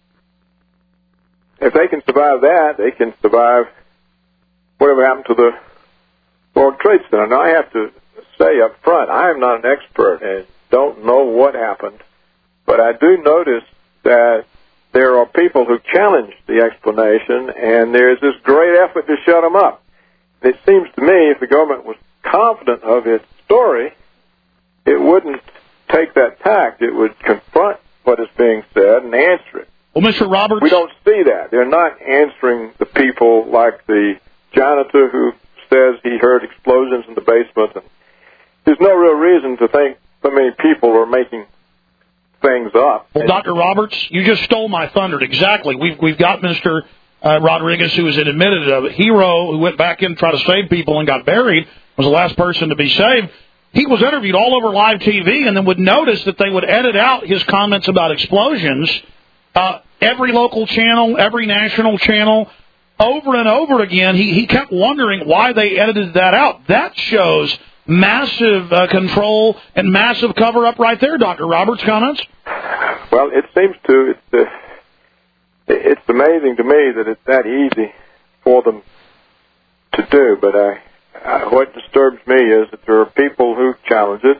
If they can survive that, they can survive whatever happened to the World Trade Center. Now, I have to say up front, I am not an expert and don't know what happened, but I do notice that there are people who challenge the explanation, and there's this great effort to shut them up. It seems to me if the government was confident of its story, it wouldn't take that tact. It would confront what is being said and answer it. Well, Mr. Roberts, we don't see that. They're not answering the people like the janitor who says he heard explosions in the basement. And there's no real reason to think so many people are making things up. Well, Dr. Roberts, you just stole my thunder. Exactly. We've got Mr. Rodriguez, who is an admitted hero who went back in to try to save people and got buried, was the last person to be saved. He was interviewed all over live TV and then would notice that they would edit out his comments about explosions. Every local channel, every national channel, over and over again, he kept wondering why they edited that out. That shows massive control and massive cover-up right there. Dr. Roberts, comments? Well, it seems to. It's amazing to me that it's that easy for them to do, but what disturbs me is that there are people who challenge it,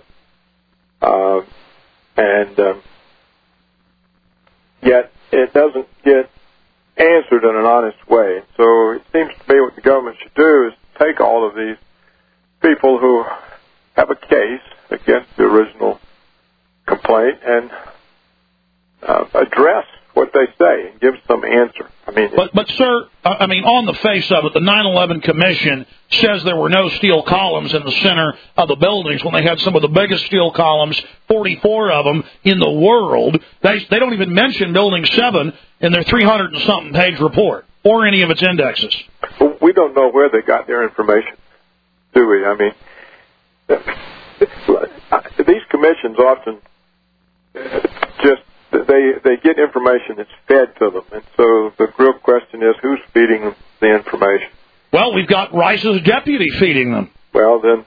and yet it doesn't get answered in an honest way. So it seems to me what the government should do is take all of these people who have a case against the original complaint and address what they say and give some answer. I mean, but sir, I mean, on the face of it, the 9/11 Commission says there were no steel columns in the center of the buildings when they had some of the biggest steel columns, 44 of them in the world. They don't even mention Building 7 in their 300 and something page report or any of its indexes. We don't know where they got their information, do we? I mean, these commissions often just they get information that's fed to them, and so the real question is who's feeding them the information. Well, we've got Rice's deputy feeding them. Well, then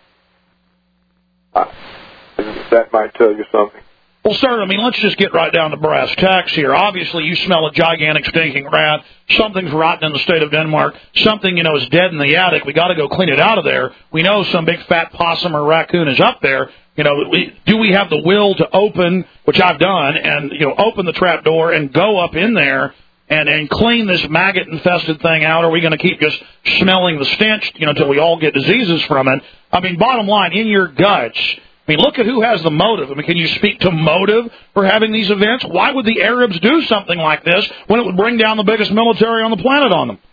that might tell you something. Well, sir, I mean, let's just get right down to brass tacks here. Obviously, you smell a gigantic stinking rat. Something's rotten in the state of Denmark. Something, is dead in the attic. We got to go clean it out of there. We know some big fat possum or raccoon is up there. Do we have the will to open, which I've done, and, open the trap door and go up in there and clean this maggot-infested thing out? Or are we going to keep just smelling the stench, until we all get diseases from it? I mean, bottom line, in your guts, I mean, look at who has the motive. I mean, can you speak to motive for having these events? Why would the Arabs do something like this when it would bring down the biggest military on the planet on them?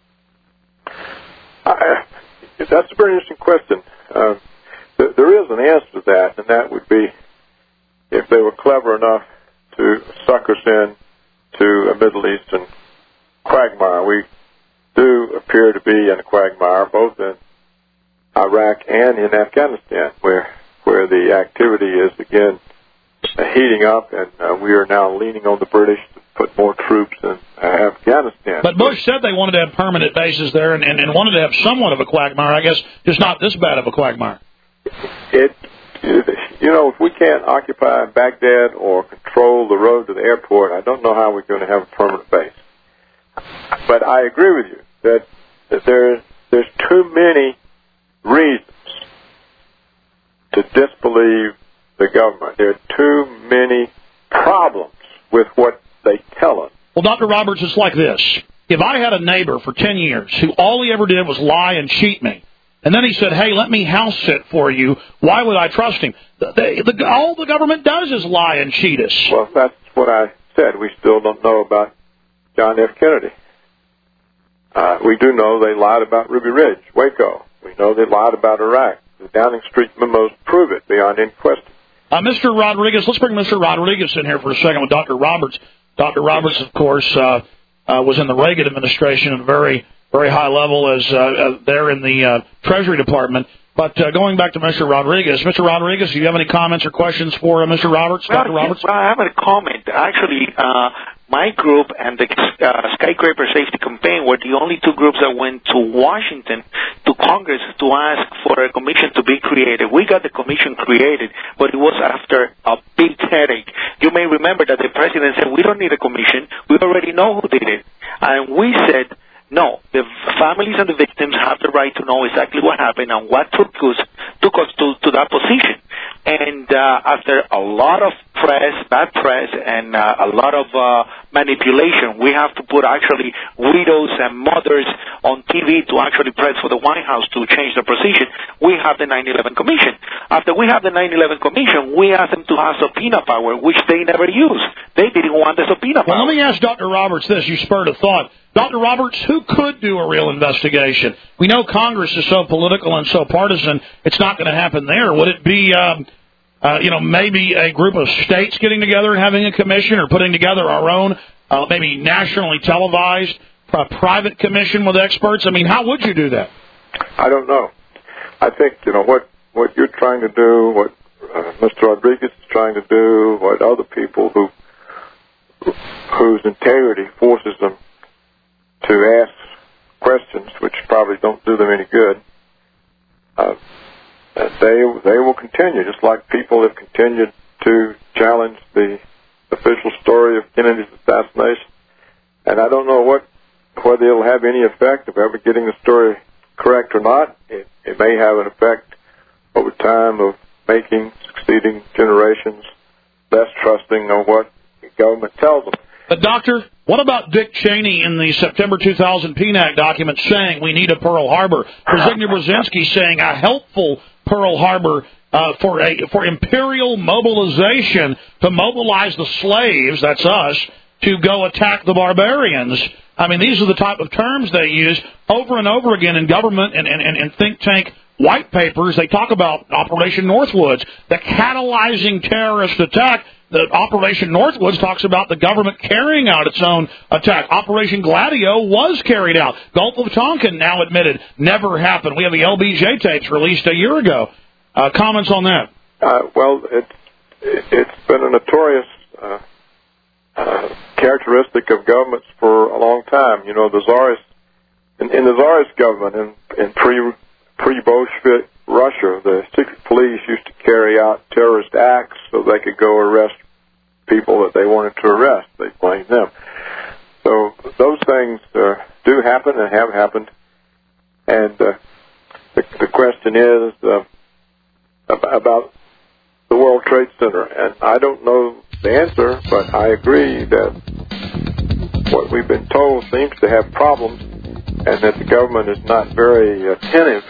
That's a very interesting question. There is an answer to that, and that would be if they were clever enough to suck us in to a Middle Eastern quagmire. We do appear to be in a quagmire, both in Iraq and in Afghanistan, where the activity is again heating up, and we are now leaning on the British to put more troops in Afghanistan. But Bush said they wanted to have permanent bases there and wanted to have somewhat of a quagmire. I guess just not this bad of a quagmire. If we can't occupy Baghdad or control the road to the airport, I don't know how we're going to have a permanent base. But I agree with you that there's too many reasons to disbelieve the government. There are too many problems with what they tell us. Well, Dr. Roberts, it's like this. If I had a neighbor for 10 years who all he ever did was lie and cheat me, and then he said, hey, let me house sit for you, why would I trust him? All the government does is lie and cheat us. Well, that's what I said. We still don't know about John F. Kennedy. We do know they lied about Ruby Ridge, Waco. We know they lied about Iraq. The Downing Street memos prove it beyond any question. Mr. Rodriguez, let's bring Mr. Rodriguez in here for a second with Dr. Roberts. Dr. Roberts, of course, was in the Reagan administration at a very, very high level as there in the Treasury Department. But going back to Mr. Rodriguez, do you have any comments or questions for Mr. Roberts, Dr. Roberts? Well, I have a comment. Actually, my group and the Skyscraper Safety Campaign were the only two groups that went to Washington, to Congress, to ask for a commission to be created. We got the commission created, but it was after a big headache. You may remember that the president said, we don't need a commission. We already know who did it. And we said, no, the families and the victims have the right to know exactly what happened and what took us to that position. And after a lot of bad press, and a lot of manipulation, we have to put actually widows and mothers on TV to actually press for the White House to change the position. We have the 9/11 Commission. After we have the 9/11 Commission, we ask them to have subpoena power, which they never used. They didn't want the subpoena power. Well, let me ask Dr. Roberts this. You spurred a thought. Dr. Roberts, who could do a real investigation? We know Congress is so political and so partisan, it's not going to happen there. Would it be, maybe a group of states getting together and having a commission, or putting together our own, maybe nationally televised, private commission with experts? I mean, how would you do that? I don't know. I think, what you're trying to do, what Mr. Rodriguez is trying to do, what other people whose integrity forces them to ask questions which probably don't do them any good, they will continue, just like people have continued to challenge the official story of Kennedy's assassination. And I don't know whether it'll have any effect of ever getting the story correct or not. It may have an effect over time of making succeeding generations less trusting of what the government tells them. But, Doctor, what about Dick Cheney in the September 2000 PNAC document saying we need a Pearl Harbor? Brzezinski Brzezinski saying a helpful Pearl Harbor for imperial mobilization to mobilize the slaves, that's us, to go attack the barbarians. I mean, these are the type of terms they use over and over again in government and think tank white papers. They talk about Operation Northwoods, the catalyzing terrorist attack. The Operation Northwoods talks about the government carrying out its own attack. Operation Gladio was carried out. Gulf of Tonkin now admitted never happened. We have the LBJ tapes released a year ago. Comments on that? Well, it's been a notorious characteristic of governments for a long time. You know, the Tsarist, in the Tsarist government, in pre-Bolshevik Russia, the secret police used to carry out terrorist acts so they could go arrest people that they wanted to arrest. They blamed them. So those things do happen and have happened. And the question is about the World Trade Center. And I don't know the answer, but I agree that what we've been told seems to have problems and that the government is not very attentive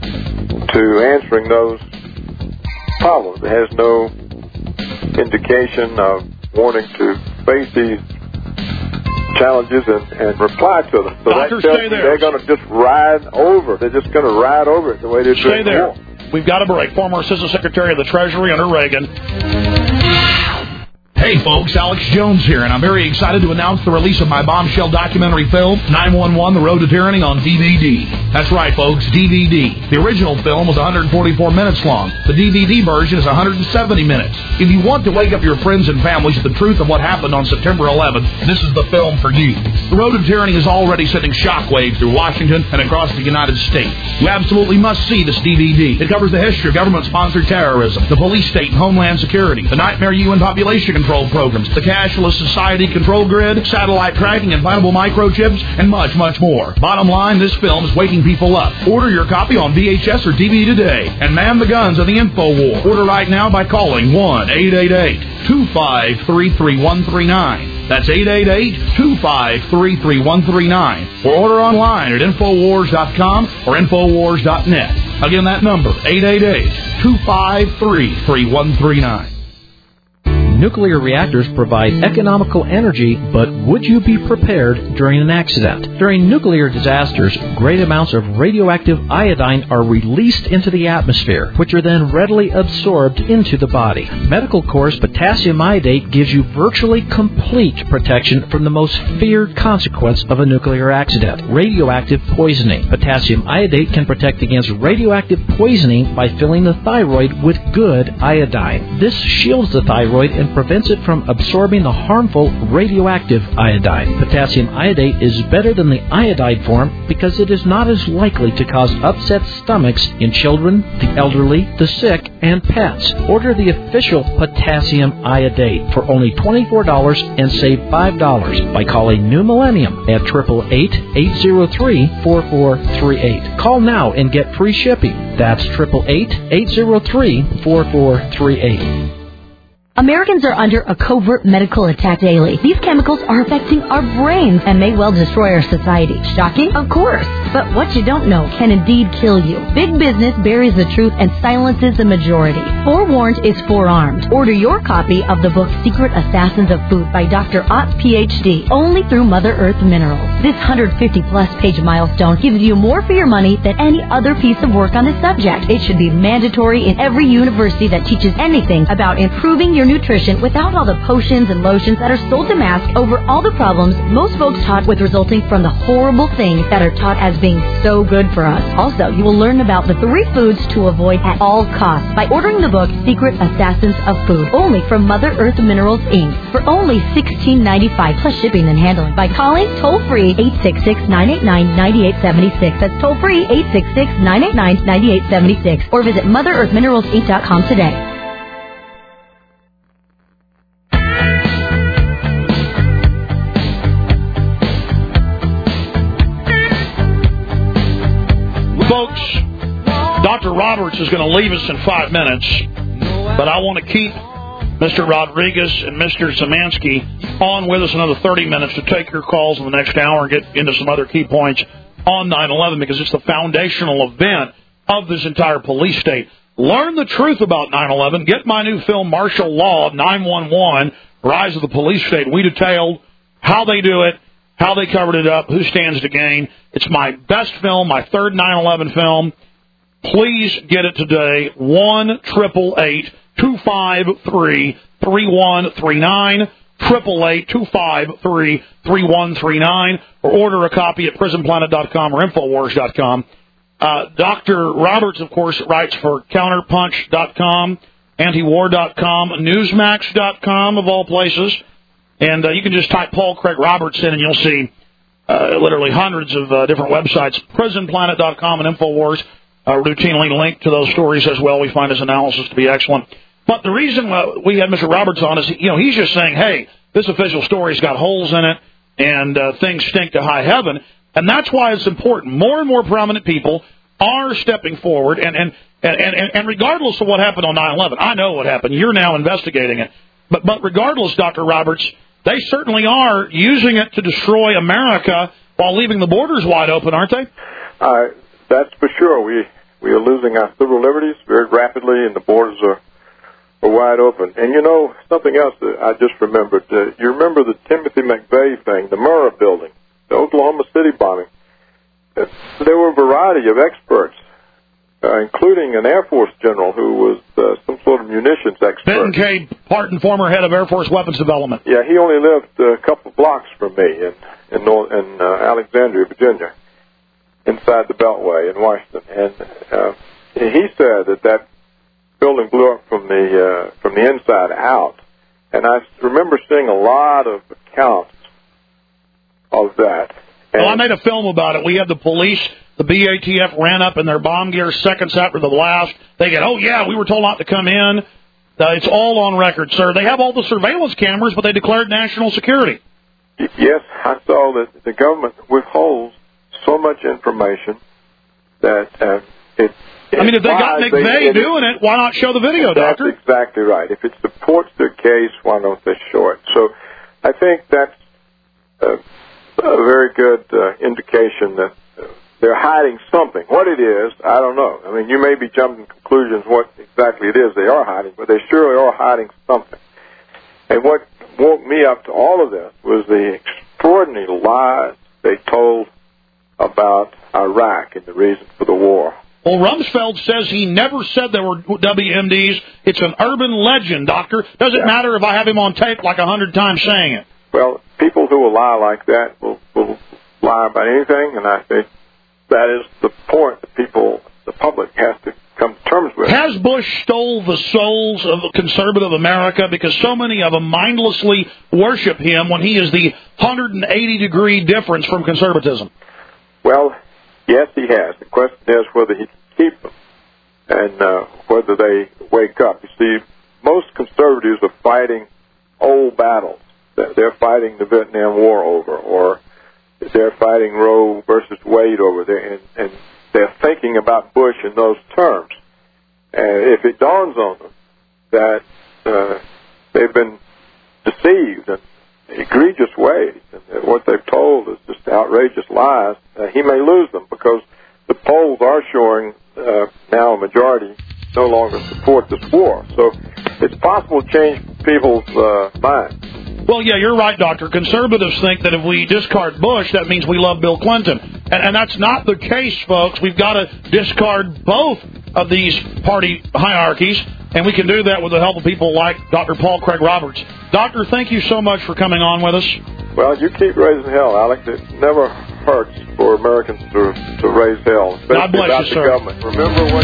to answering those problems. It has no indication of wanting to face these challenges and reply to them. So that tells me they're going to just ride over. They're just going to ride over it the way they're doing there. We've got a break. Former Assistant Secretary of the Treasury under Reagan. Hey folks, Alex Jones here, and I'm very excited to announce the release of my bombshell documentary film, 911: The Road to Tyranny, on DVD. That's right folks, DVD. The original film was 144 minutes long. The DVD version is 170 minutes. If you want to wake up your friends and families to the truth of what happened on September 11th, this is the film for you. The Road to Tyranny is already sending shockwaves through Washington and across the United States. You absolutely must see this DVD. It covers the history of government-sponsored terrorism, the police state and homeland security, the nightmare UN population control programs, the cashless society control grid, satellite tracking, implantable microchips, and much, much more. Bottom line, this film is waking people up. Order your copy on VHS or DVD today and man the guns of the info war. Order right now by calling 1-888-253-3139. That's 888-253-3139. Or order online at Infowars.com or Infowars.net. Again, that number, 888-253-3139. Nuclear reactors provide economical energy, but would you be prepared during an accident? During nuclear disasters, great amounts of radioactive iodine are released into the atmosphere, which are then readily absorbed into the body. Medical Corps potassium iodate gives you virtually complete protection from the most feared consequence of a nuclear accident, radioactive poisoning. Potassium iodate can protect against radioactive poisoning by filling the thyroid with good iodine. This shields the thyroid and prevents it from absorbing the harmful radioactive iodine. Potassium iodate is better than the iodide form because it is not as likely to cause upset stomachs in children, the elderly, the sick, and pets. Order the official potassium iodate for only $24 and save $5 by calling New Millennium at 888-803-4438. Call now and get free shipping. That's 888-803-4438. Americans are under a covert medical attack daily. These chemicals are affecting our brains and may well destroy our society. Shocking? Of course. But what you don't know can indeed kill you. Big business buries the truth and silences the majority. Forewarned is forearmed. Order your copy of the book Secret Assassins of Food by Dr. Ott, Ph.D. only through Mother Earth Minerals. This 150-plus page milestone gives you more for your money than any other piece of work on the subject. It should be mandatory in every university that teaches anything about improving your nutrition without all the potions and lotions that are sold to mask over all the problems most folks taught with resulting from the horrible things that are taught as being so good for us. Also, you will learn about the 3 foods to avoid at all costs by ordering the book Secret Assassins of Food only from Mother Earth Minerals Inc. for only $16.95 plus shipping and handling by calling toll-free 866-989-9876. That's toll-free 866-989-9876 or visit MotherEarthMineralsInc.com today. Folks, Dr. Roberts is going to leave us in 5 minutes, but I want to keep Mr. Rodriguez and Mr. Szymanski on with us another 30 minutes to take your calls in the next hour and get into some other key points on 9/11 because it's the foundational event of this entire police state. Learn the truth about 9/11. Get my new film, Martial Law, 911, Rise of the Police State. We detailed how they do it, how they covered it up, who stands to gain. It's my best film, my third 9/11 film. Please get it today. 1-888-253-3139. 888-253-3139, or order a copy at prisonplanet.com or Infowars.com. Dr. Roberts, of course, writes for Counterpunch.com, Antiwar.com, Newsmax.com, of all places. And you can just type Paul Craig Roberts in, and you'll see literally hundreds of different websites. Prisonplanet.com and Infowars routinely link to those stories as well. We find his analysis to be excellent. But the reason we had Mr. Roberts on is, he's just saying, hey, this official story's got holes in it, and things stink to high heaven. And that's why it's important. More and more prominent people are stepping forward, and regardless of what happened on 9/11, I know what happened. You're now investigating it. But regardless, Dr. Roberts, they certainly are using it to destroy America while leaving the borders wide open, aren't they? That's for sure. We are losing our civil liberties very rapidly, and the borders are wide open. And something else that I just remembered. You remember the Timothy McVeigh thing, the Murrah building, the Oklahoma City bombing. There were a variety of experts, including an Air Force general who was some sort of munitions expert. Benton K. Parton, former head of Air Force Weapons Development. Yeah, he only lived a couple of blocks from me in Alexandria, Virginia, inside the Beltway in Washington. And he said that building blew up from the inside out, and I remember seeing a lot of accounts of that. And I made a film about it. We had the police, the BATF ran up in their bomb gear seconds after the blast. They get, oh yeah, we were told not to come in. It's all on record, sir. They have all the surveillance cameras, but they declared national security. Yes, I saw that the government withholds so much information that if they got McVeigh doing it, why not show the video, Doctor? That's exactly right. If it supports their case, why don't they show it? So I think that's a very good indication that they're hiding something. What it is, I don't know. I mean, you may be jumping to conclusions what exactly it is they are hiding, but they surely are hiding something. And what woke me up to all of this was the extraordinary lies they told about Iraq and the reason for the war. Well, Rumsfeld says he never said there were WMDs. It's an urban legend, Doctor. Doesn't matter if I have him on tape like 100 times saying it. Well, people who will lie like that will lie about anything, and I think that is the point that the public has to come to terms with. Has Bush stole the souls of conservative America because so many of them mindlessly worship him when he is the 180-degree difference from conservatism? Well, yes, he has. The question is whether he can keep them and whether they wake up. You see, most conservatives are fighting old battles. They're fighting the Vietnam War over, or they're fighting Roe versus Wade over there, and they're thinking about Bush in those terms. And if it dawns on them that they've been deceived in egregious ways, and that what they've told is just outrageous lies, he may lose them, because the polls are showing now a majority no longer support this war. So it's possible to change people's minds. Well, yeah, you're right, Doctor. Conservatives think that if we discard Bush, that means we love Bill Clinton. And that's not the case, folks. We've got to discard both of these party hierarchies, and we can do that with the help of people like Dr. Paul Craig Roberts. Doctor, thank you so much for coming on with us. Well, you keep raising hell, Alex. It never hurts for Americans to raise hell, especially God bless about you, the sir. government. Remember what...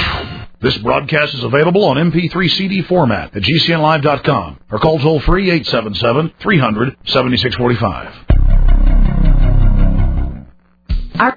This broadcast is available on MP3 CD format at GCNlive.com or call toll-free 877-300-7645.